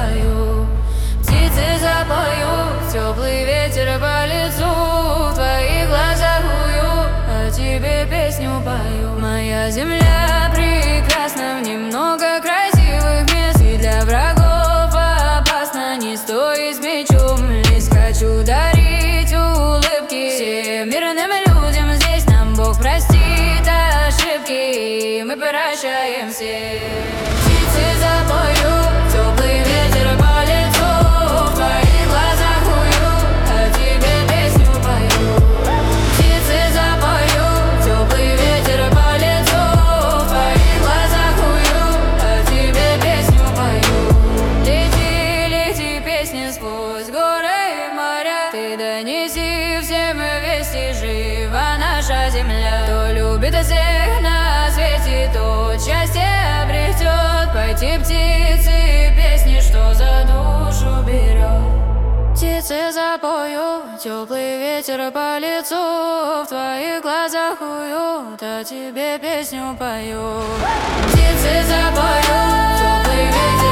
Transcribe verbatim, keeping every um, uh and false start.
пою. Птицы запоют, теплый ветер по лицу. В твоих глазах ую, а тебе песню пою. Моя земля прекрасна, в ней много красивых мест, и для врагов опасно не стоит с мечом лезть. Хочу дарить улыбки всем мирным людям здесь. Нам Бог простит ошибки, и мы прощаем все. Птицы запоют, теплый ветер по лицу. В твоих глазах ую, а тебе песню пою. Птицы запоют, теплый ветер по лицу. В твоих глазах ую, а тебе песню пою. Лети, лети, песня сквозь горы и моря. Ты донеси всем вести, жива наша земля. Кто любит всех на свете, тот счастье обретет. Пойти птицы, песни, что за душу берет. Птицы запоют, теплый ветер по лицу. В твоих глазах уют, а тебе песню пою. Птицы запоют, теплый ветер